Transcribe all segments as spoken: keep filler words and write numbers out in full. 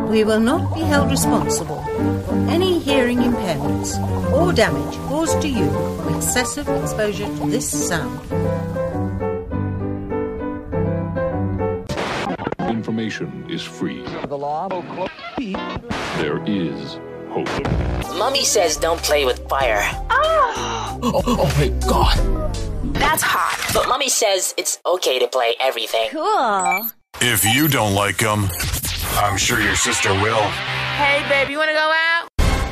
We will not be held responsible for any hearing impairments or damage caused to you from excessive exposure to this sound. Information is free. The law. There is hope. Mummy says don't play with fire. Oh, oh my God. That's hot. But Mummy says it's okay to play everything. Cool. If you don't like them, I'm sure your sister will. Hey, babe, you want to go out?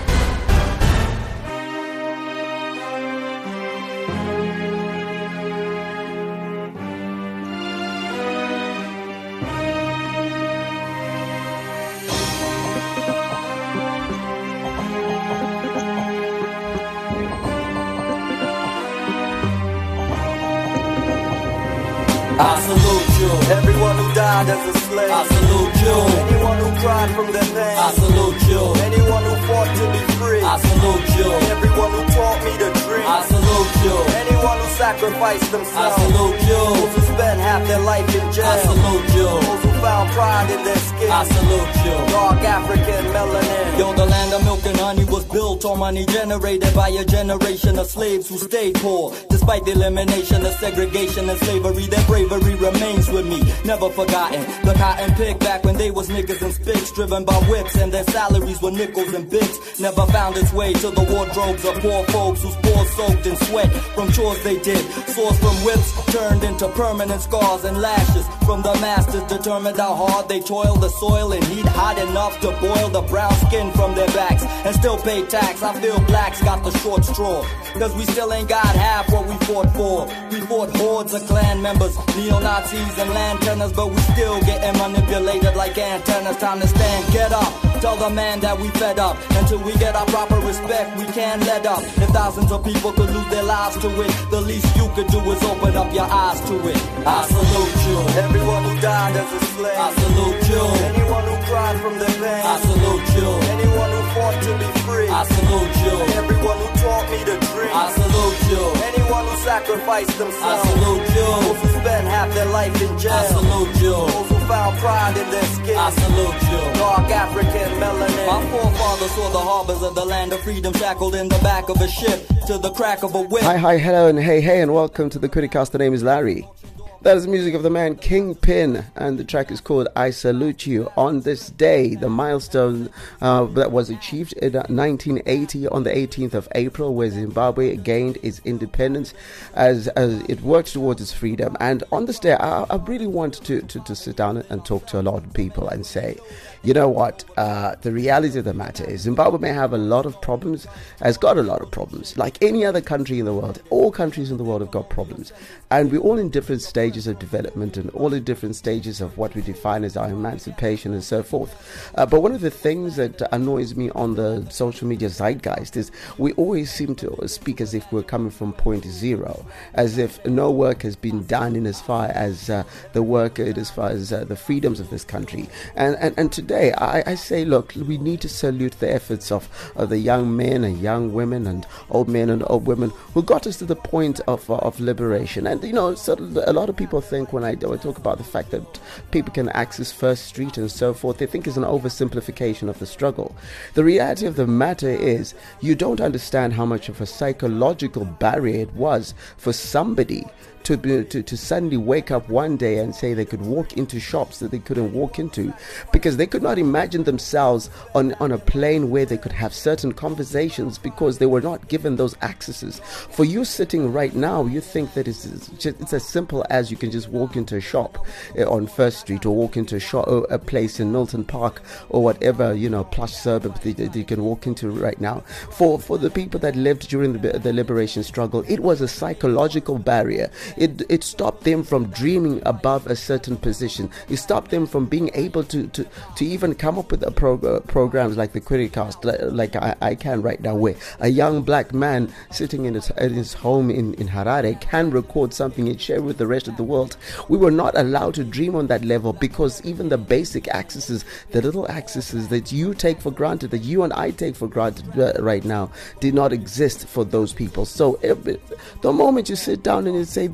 I salute you, everyone who died as a slave. I salute you, anyone who cried from their pain. I salute you, anyone who fought to be free. I salute you, everyone who taught me to dream. I salute you, anyone who sacrificed themselves. I salute you, those who spent half their life in jail. I salute you, those who found pride in their skin. I salute you, dark African melanin. Yo, the land of milk and honey was built on money generated by a generation of slaves who stayed poor. Despite the elimination of segregation and slavery, their bravery remains with me, never forgotten. The cotton picked back when they was niggas and spicks, driven by whips, and their salaries were nickels and bits. Never found its way to the wardrobes of poor folks whose pores soaked in sweat from chores they did. Sourced from whips turned into permanent scars and lashes from the masters, determined how hard they toiled the soil in heat hot enough to boil the brown skin from their backs and still pay tax. I feel blacks got the short straw, cause we still ain't got half what we fought for. We fought hordes of clan members, neo-Nazis and lanternas, but we still getting manipulated like antennas. Time to stand, get up, tell the man that we fed up. Until we get our proper respect, we can't let up. If thousands of people could lose their lives to it, the least you could do is open up your eyes to it. I salute you, everyone who died as a slave. I salute you, anyone who cried from their pain. I salute you, anyone who fought to be free. I salute you, everyone who taught me to dream. I salute you, anyone who sacrificed themselves. I salute you, those who spent half their life in jail. I salute you, those who found pride in their skin. I salute you, dark African melanin. My forefathers saw the harbors of the land of freedom shackled in the back of a ship to the crack of a whip. Hi, hi, hello, and hey, hey, and welcome to the Criticast. The name is Larry. That is the music of the man Kingpin, and the track is called I Salute You. On this day, the milestone uh, that was achieved in nineteen eighty on the eighteenth of April, where Zimbabwe gained its independence as, as it worked towards its freedom. And on this day, I, I really want to, to, to sit down and talk to a lot of people and say, you know what, uh, the reality of the matter is Zimbabwe may have a lot of problems, has got a lot of problems, like any other country in the world. All countries in the world have got problems, and we're all in different stages of development and all in different stages of what we define as our emancipation and so forth. Uh, but one of the things that annoys me on the social media zeitgeist is we always seem to speak as if we're coming from point zero, as if no work has been done in as far as uh, the work, as far as uh, the freedoms of this country. And, and, and today I, I say, look, we need to salute the efforts of, of the young men and young women and old men and old women who got us to the point of, of liberation. And, you know, so a lot of people think when I, when I talk about the fact that people can access First Street and so forth, they think it's an oversimplification of the struggle. The reality of the matter is you don't understand how much of a psychological barrier it was for somebody To, be, to to suddenly wake up one day and say they could walk into shops that they couldn't walk into, because they could not imagine themselves on, on a plane where they could have certain conversations because they were not given those accesses. For you sitting right now, you think that it's, it's, just, it's as simple as you can just walk into a shop on First Street or walk into a, shop, or a place in Milton Park or whatever, you know, plush suburb that, that you can walk into right now. For, for the people that lived during the, the liberation struggle, it was a psychological barrier. It it stopped them from dreaming above a certain position. It stopped them from being able to, to, to even come up with a pro, uh, programs like the Criticast, like, like I, I can right now, where a young black man sitting in his, in his home in, in Harare can record something and share with the rest of the world. We were not allowed to dream on that level because even the basic accesses, the little accesses that you take for granted, that you and I take for granted uh, right now, did not exist for those people. So every, the moment you sit down and you say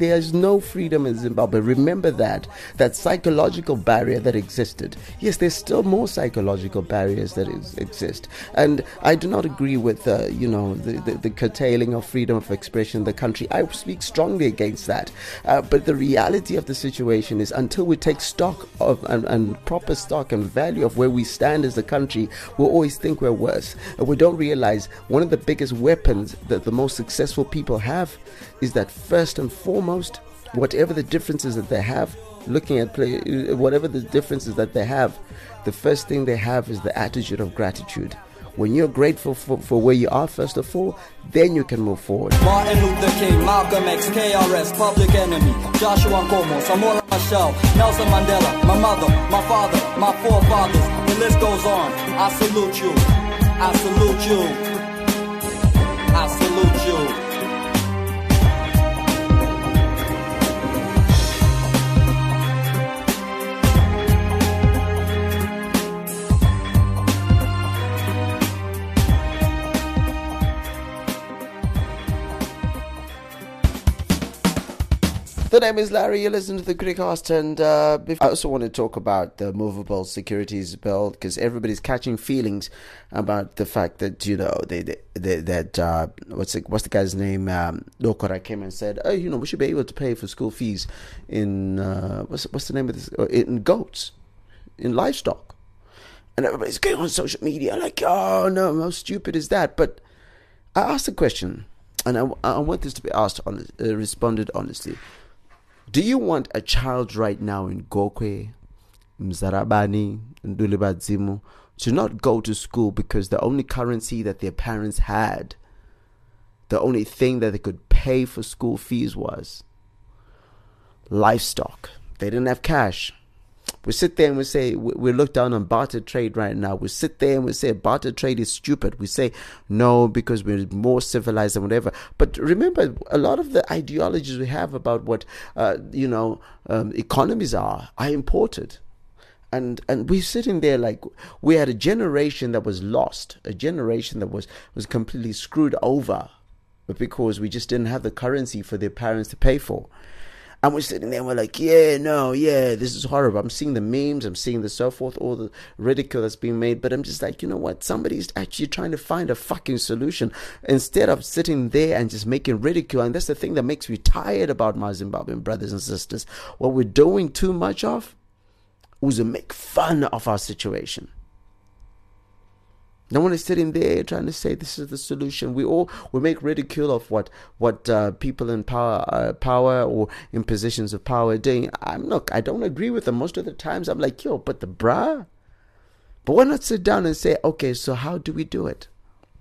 there is no freedom in Zimbabwe. Remember that. That psychological barrier that existed. Yes, there's still more psychological barriers that is, exist. And I do not agree with, uh, you know, the, the, the curtailing of freedom of expression in the country. I speak strongly against that. Uh, but the reality of the situation is until we take stock of and, and proper stock and value of where we stand as a country, we'll always think we're worse. And we don't realize one of the biggest weapons that the most successful people have is that first and foremost, whatever the differences that they have, looking at play, whatever the differences that they have, the first thing they have is the attitude of gratitude. When you're grateful for, for where you are, first of all, then you can move forward. Martin Luther King, Malcolm X, K R S, Public Enemy, Joshua Nkomo, Samora Machel, Nelson Mandela, my mother, my father, my forefathers. The list goes on. I salute you. I salute you. I salute you. The name is Larry, you listen to the Criticast, and uh, I also want to talk about the movable securities bill, because everybody's catching feelings about the fact that, you know, they, they, they that, uh, what's the, what's the guy's name, um, Lokora came and said, oh, you know, we should be able to pay for school fees in, uh, what's, what's the name of this, in goats, in livestock. And everybody's going on social media like, oh, no, how stupid is that? But I asked a question, and I, I want this to be asked, honest, uh, responded honestly. Do you want a child right now in Gokwe, Mzarabani, Ndulibadzimu to not go to school because the only currency that their parents had, the only thing that they could pay for school fees was livestock? They didn't have cash. We sit there and we say, we look down on barter trade right now. We sit there and we say barter trade is stupid. We say no because we're more civilized and whatever. But remember, a lot of the ideologies we have about what, uh, you know, um, economies are, are imported. And and we're sitting there like we had a generation that was lost, a generation that was, was completely screwed over because we just didn't have the currency for their parents to pay for. And we're sitting there and we're like, yeah, no, yeah, this is horrible. I'm seeing the memes, I'm seeing the so forth, all the ridicule that's being made. But I'm just like, you know what? Somebody's actually trying to find a fucking solution instead of sitting there and just making ridicule. And that's the thing that makes me tired about my Zimbabwean brothers and sisters. What we're doing too much of was to make fun of our situation. No one is sitting there trying to say this is the solution. We all we make ridicule of what what uh, people in power, uh, power or in positions of power are doing. I'm look, I don't agree with them most of the times. I'm like, yo, but the bruh. But why not sit down and say, okay, so how do we do it?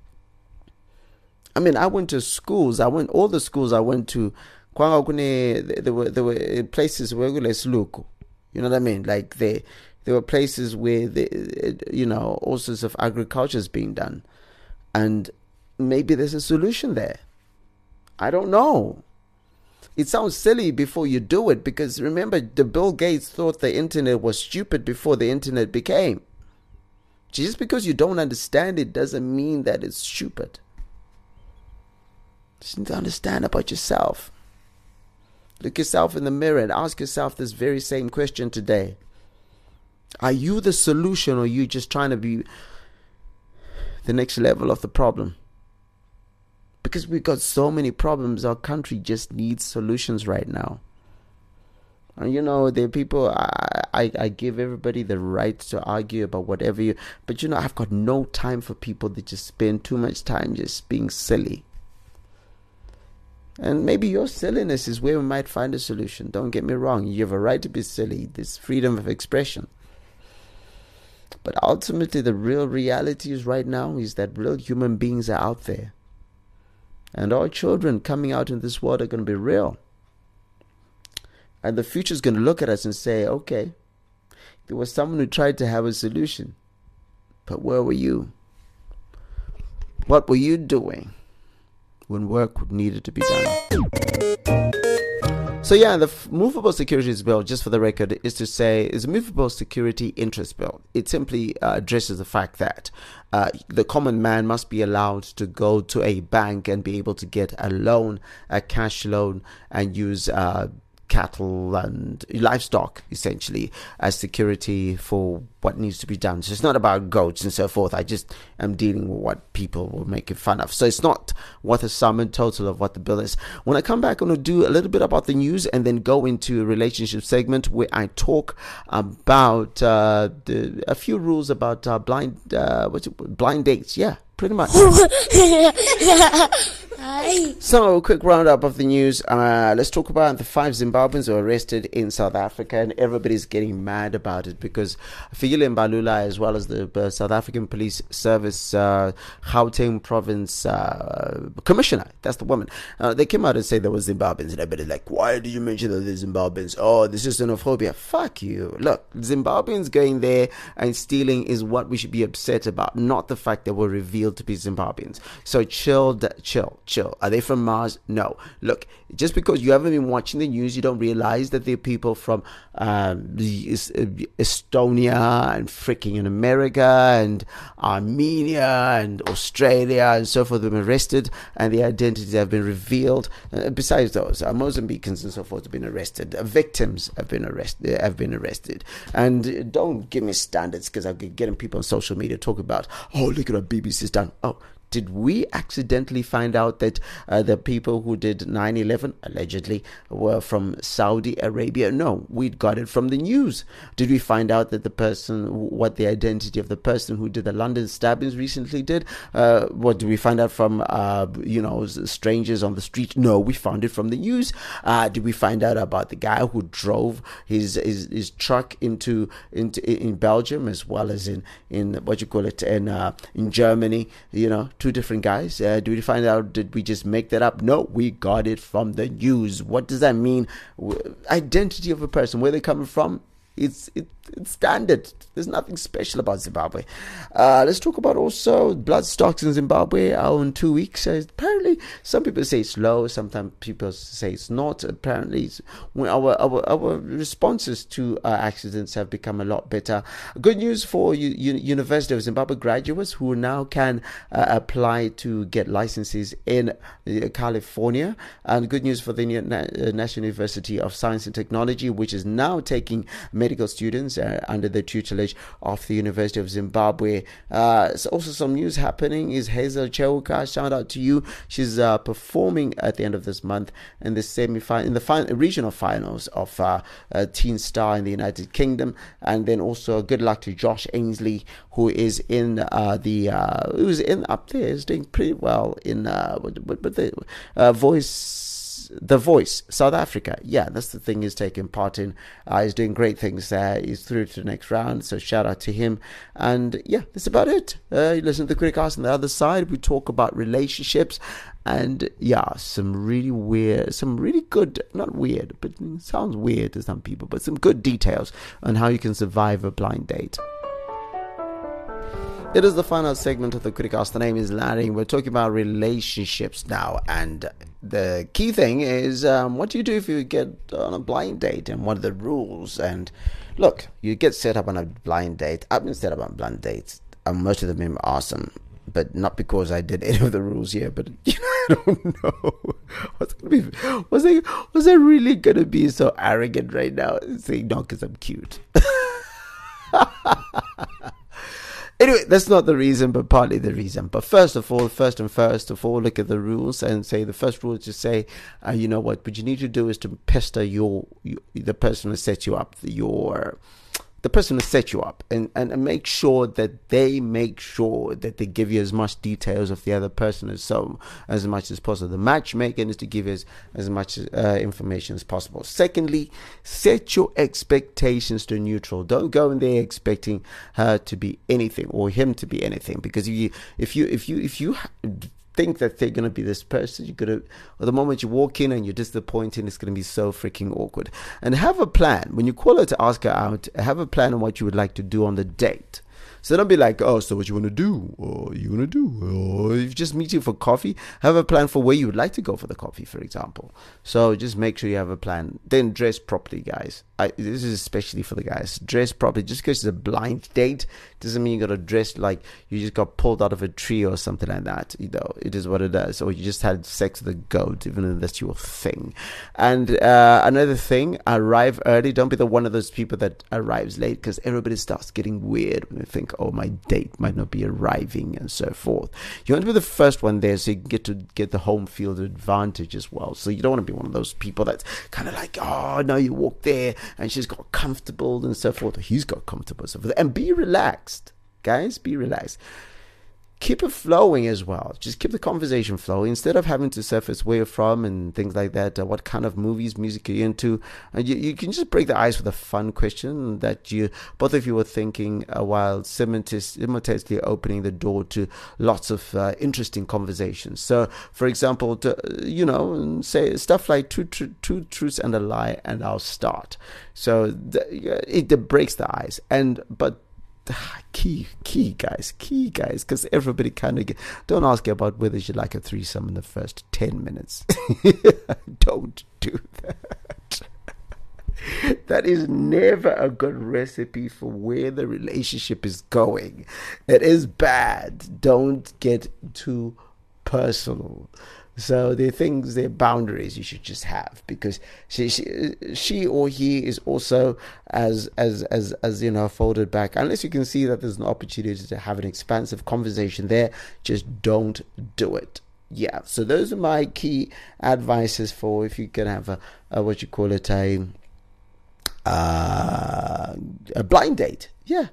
I mean, I went to schools. I went all the schools I went to. There were there were places where we look. You know what I mean? Like they. There were places where, the, you know, all sorts of agriculture is being done. And maybe there's a solution there. I don't know. It sounds silly before you do it, because remember, the Bill Gates thought the internet was stupid before the internet became. Just because you don't understand it doesn't mean that it's stupid. You just need to understand about yourself. Look yourself in the mirror and ask yourself this very same question today. Are you the solution, or are you just trying to be the next level of the problem? Because we've got so many problems. Our country just needs solutions right now. And you know, there are people, I, I, I give everybody the right to argue about whatever you, but you know, I've got no time for people that just spend too much time just being silly. And maybe your silliness is where we might find a solution. Don't get me wrong. You have a right to be silly. There's freedom of expression. But ultimately, the real reality is right now is that real human beings are out there. And our children coming out in this world are going to be real. And the future is going to look at us and say, okay, there was someone who tried to have a solution. But where were you? What were you doing when work needed to be done? So yeah, the f- movable securities bill, just for the record, is to say is a movable security interest bill. It simply uh, addresses the fact that uh, the common man must be allowed to go to a bank and be able to get a loan, a cash loan, and use uh, cattle and livestock essentially as security for what needs to be done. So it's not about goats and so forth. I just am dealing with what people were making fun of. So it's not what the sum and total of what the bill is. When I come back, I'm going to do a little bit about the news and then go into a relationship segment where I talk about uh, the, a few rules about uh, blind uh, what's it, blind dates. Yeah, pretty much. So, a quick roundup of the news. Uh, let's talk about the five Zimbabweans who were arrested in South Africa, and everybody's getting mad about it because Fikile Mbalula, as well as the uh, South African Police Service uh, Gauteng Province uh, Commissioner, that's the woman, uh, they came out and said there were Zimbabweans, and everybody's like, why did you mention that there's Zimbabweans? Oh, this is xenophobia. Fuck you. Look, Zimbabweans going there and stealing is what we should be upset about, not the fact that we're revealed to be Zimbabweans. So chill, chill. Chill. Are they from Mars? No. Look, just because you haven't been watching the news, you don't realize that there are people from um, Estonia and freaking in America and Armenia and Australia and so forth have been arrested, and their identities have been revealed. Uh, besides those, uh, Mozambicans and so forth have been arrested. Uh, victims have been arrested. Have been arrested. And uh, don't give me standards, because I'm getting people on social media talk about, oh, look at what B B C's done. Oh. Did we accidentally find out that uh, the people who did nine eleven, allegedly, were from Saudi Arabia? No, we got it from the news. Did we find out that the person, what the identity of the person who did the London stabbings recently did? Uh, what did we find out from, uh, you know, strangers on the street? No, we found it from the news. Uh, did we find out about the guy who drove his his, his truck into, into in Belgium, as well as in, in what you call it, in, uh, in Germany, you know? Two different guys. Uh, did we find out? Did we just make that up? No, we got it from the news. What does that mean? Identity of a person, where they're coming from, it's it, it's standard. There's nothing special about Zimbabwe. Uh, let's talk about also blood stocks in Zimbabwe are in two weeks. Uh, apparently, some people say it's low. Sometimes people say it's not. Apparently, it's, when our, our our responses to uh, accidents have become a lot better. Good news for U- U- University of Zimbabwe graduates who now can uh, apply to get licenses in uh, California. And good news for the National University of Science and Technology, which is now taking medical students uh, under the tutelage of the University of Zimbabwe. Uh, so also some news happening is Hazel Cheuka. Shout out to you. She's uh, performing at the end of this month in the semi-final, in the final, regional finals of uh, uh, Teen Star in the United Kingdom. And then also good luck to Josh Ainsley, who is in uh, the uh, who's in up there, is doing pretty well in uh, but but the uh, voice. The Voice, South Africa. Yeah, that's the thing he's taking part in. Uh, he's doing great things there. He's through to the next round, so shout out to him. And yeah, that's about it. Uh, you listen to the Criticast. On the other side, we talk about relationships and yeah, some really weird, some really good, not weird, but it sounds weird to some people, but some good details on how you can survive a blind date. It is the final segment of the Criticast. The name is Larry. We're talking about relationships now, and the key thing is um, what do you do if you get on a blind date, and what are the rules? And look, you get set up on a blind date. I've been set up on blind dates, and most of them have been awesome, but not because I did any of the rules here. But you know, I don't know. What's gonna be? Was I was I really gonna be so arrogant right now, saying no because I'm cute? Anyway, that's not the reason, but partly the reason. But first of all, first and first of all, look at the rules and say the first rule is to say, uh, you know what, what you need to do is to pester your, your the person who set you up, your the person who set you up, and, and, and make sure that they make sure that they give you as much details of the other person as so as much as possible. The matchmaking is to give you as, as much uh, information as possible. Secondly, set your expectations to neutral. Don't go in there expecting her to be anything or him to be anything, because if you if you if you if you think that they're going to be this person, you're going to, or the moment you walk in and you're disappointed, it's going to be so freaking awkward. And have a plan. When you call her to ask her out, have a plan on what you would like to do on the date. So don't be like, oh, so what you want to do? Or you want to do? Or if you just meet you for coffee, have a plan for where you would like to go for the coffee, for example. So just make sure you have a plan. Then dress properly, guys. I, this is especially for the guys. Dress properly. Just because it's a blind date doesn't mean you got to dress like you just got pulled out of a tree or something like that. You know, it is what it is. Or you just had sex with a goat, even though that's your thing. And uh, another thing, arrive early. Don't be the one of those people that arrives late, because everybody starts getting weird when they think, oh, my date might not be arriving and so forth. You want to be the first one there so you can get to get the home field advantage as well. So you don't want to be one of those people that's kind of like, oh, no, you walk there and she's got comfortable and so forth, or he's got comfortable and so forth. And be relaxed, guys, be relaxed. Keep it flowing as well. Just keep the conversation flowing instead of having to surface where you're from and things like that. Uh, what kind of movies, music are you into? And you, you can just break the ice with a fun question that you both of you were thinking uh, while simultaneously opening the door to lots of uh, interesting conversations. So, for example, to, you know, say stuff like two, two, two truths and a lie, and I'll start. So the, it, it breaks the ice. And but. Key, key guys, key guys, because everybody kind of get, don't ask you about whether you like a threesome in the first ten minutes. Don't do that. That is never a good recipe for where the relationship is going. It is bad. Don't get too personal. So there are things, there are boundaries you should just have, because she, she, she or he is also as, as, as, as, you know, folded back. Unless you can see that there's an opportunity to have an expansive conversation there, just don't do it. Yeah. So those are my key advices for if you can have a, a what you call it, a, uh, a blind date. Yeah.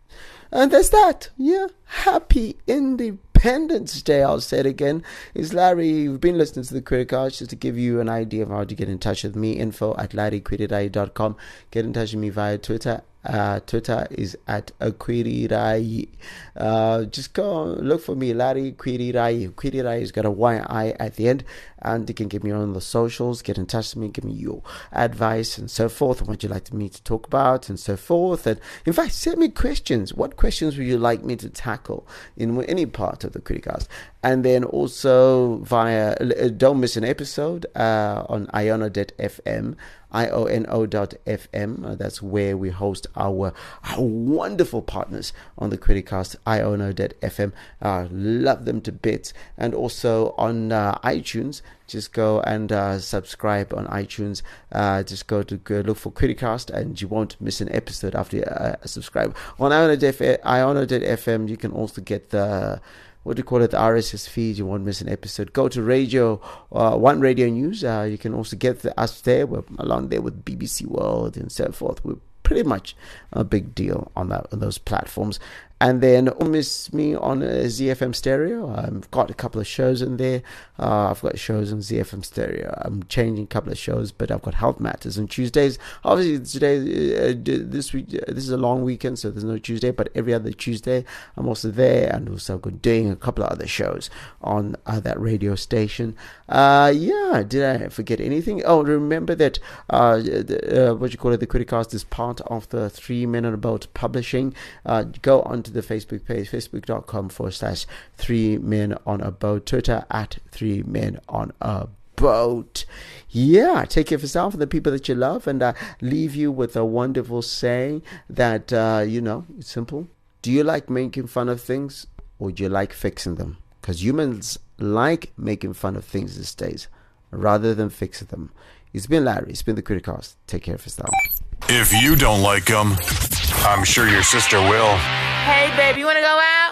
And there's that. Yeah. Happy Independence Day, I'll say it again. It's Larry. You've been listening to the Criticast. Just to give you an idea of how to get in touch with me, info at larry kwirirai dot com. Get in touch with me via Twitter. Uh, Twitter is at Kwirirai. Uh, just go look for me, Larry Kwirirai. Kwirirai has got a Y I at the end, and you can get me on the socials. Get in touch with me, give me your advice and so forth, and what you'd like me to talk about and so forth. And in fact, send me questions. What questions would you like me to tackle in any part of the Criticast? And then also via, don't miss an episode uh, on iono dot f m. I O N O dot F M. Uh, that's where we host our, our wonderful partners on the Criticast, iono dot f m. Uh, love them to bits. And also on uh, iTunes, just go and uh, subscribe on iTunes. Uh, just go to go look for Criticast and you won't miss an episode after you uh, subscribe. On iono dot f m, you can also get the... what do you call it, the R S S feed. You won't miss an episode. Go to Radio uh, One Radio News. Uh, you can also get the, us there. We're along there with B B C World and so forth. We're pretty much a big deal on that on those platforms. And then don't miss me on uh, Z F M Stereo. I've got a couple of shows in there. Uh, I've got shows on Z F M Stereo. I'm changing a couple of shows, but I've got Health Matters on Tuesdays. Obviously, today, uh, this week, uh, this is a long weekend, so there's no Tuesday, but every other Tuesday, I'm also there, and also doing a couple of other shows on uh, that radio station. Uh, yeah, did I forget anything? Oh, remember that, uh, the, uh, what you call it, the Criticast is part of the Three Men on a Boat Publishing. Uh, go on to the Facebook page, facebook.com forward slash three men on a boat, Twitter at three men on a boat. Yeah, take care of yourself and the people that you love, and uh, leave you with a wonderful saying that, uh, you know, it's simple. Do you like making fun of things, or do you like fixing them? Because humans like making fun of things these days rather than fixing them. It's been Larry. It's been the Criticast. Take care of yourself. If you don't like them, I'm sure your sister will. Hey, baby, you want to go out?